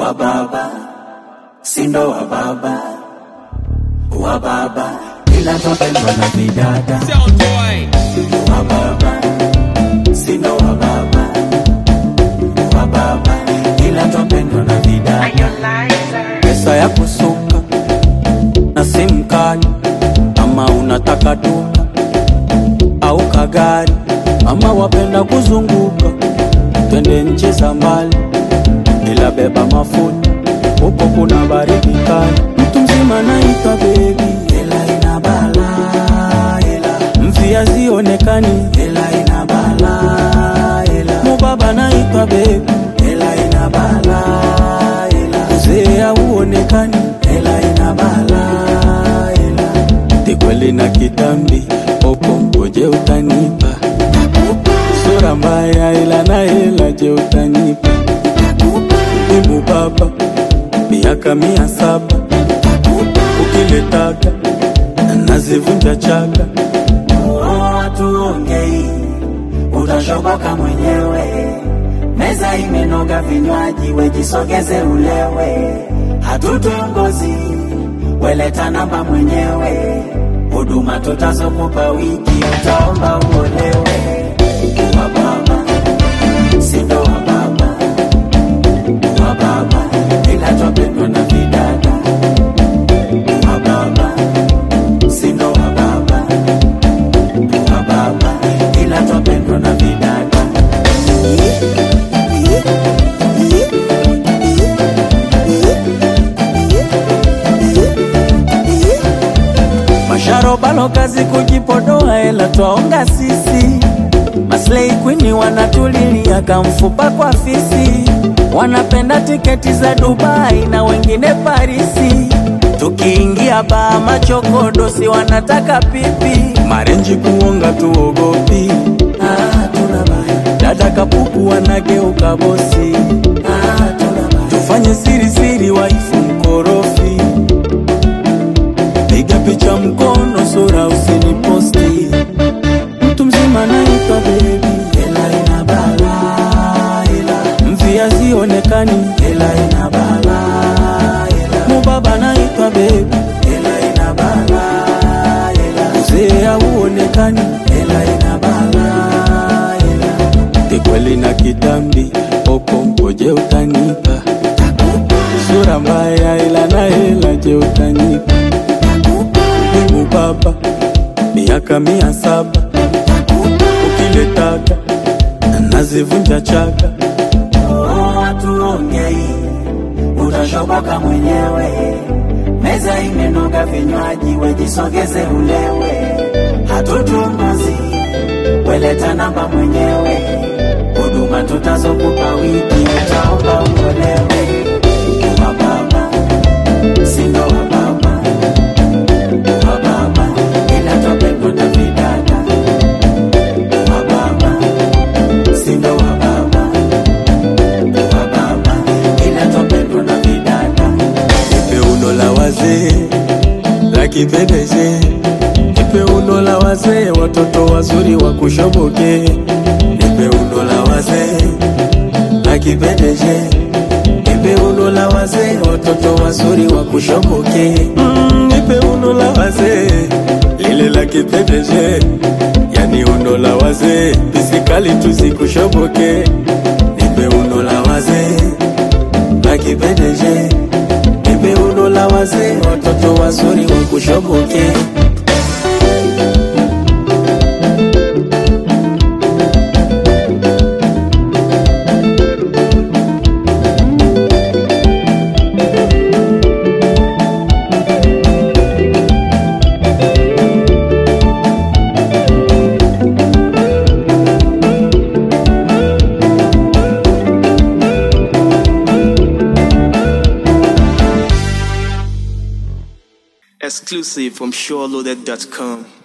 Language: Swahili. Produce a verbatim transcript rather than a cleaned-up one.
wa baba, sindo wa baba, wa baba, ila twapendwa na vidada. Wa baba, sindo wa baba, wa baba, ila twapendwa na vidada. Pesa ya kusuka na simu kali, ama unataka duka au kagari, ama wapenda kuzunguka twende nchi za mbali, ila beba mafuta huko kuna baridi kali. Mtu mzima naitwa baby, ila ina bala, ila mfia zionekani, ila ina bala, ila mubaba naitwa baby, ila ina bala, ila uzee hauonekani, ila ina bala, ila tikweli na kitambi opo ngoje utanipa, sura mbaya ila na hela je utanipa, ibu baba miaka mia saba, ukiletaka nazivunja chaka. Oh, tuongei utashoboka mwenyewe, meza imenoga vinywaji wejisogeze ulewe, hatutongozi weleta namba mwenyewe, huduma tutazokupa wiki utaomba uolewe. Wa baba, sindo wa baba, wa baba, ila twapendwa na vidada. Wa baba, sindo wa baba, wa baba, ila twapendwa na vidada. Masharo balo kazi kujipodoa ela twaonga sisi, maslay queen wanatulilia kamfupa kwa fisi, wanapenda tiketi za Dubai na wengine Parisi, tukiingia baa machokodo si wanataka pipi, marenji kuonga tuogopi, ah tunabaya, dada kapuku wanageuka bosi, ah tunabaya, tufanye siri siri waifu mkorofi, piga picha mkono sura usiniposti, mtu mzima naitwa baby, ila ina bala, ila mfia zionekani, ila ina bala, ila mubaba naitwa baby, ila ina bala, ila uzee hauonekani, ila ina bala, ila tikweli na kitambi opo ngoje utanipa, sura mbaya ila na hela je utanipa, ibu baba miaka mia saba, ukiletaka nazivunja chaka. Oh, tuongei utashoboka mwenyewe, meza imenoga vinywaji wejisogeze ulewe, hatutungozi weleta namba mwenyewe, huduma tutazokupa wiki utaomba uolewe. Wa baba, sindo wa baba, wa baba, ila twapendwa na vidada. Wa baba, sindo wa baba, wa baba, ila twapendwa na vidada. Nipe uno la wazee la kipendeje, nipe uno la wazee watoto wazuri wakushoboke, nipe uno la wazee la kipendeje, nipe uno la wazee watoto wazuri wakushoboke, mm, nipe uno la wazee lile la kipendeje, yani uno la wazee bisikali tuzikushoboke, nipe uno la wazee la kipendeje, nipe uno la wazee watoto wazuri wakushoboke. Exclusive from SureLoaded dot com.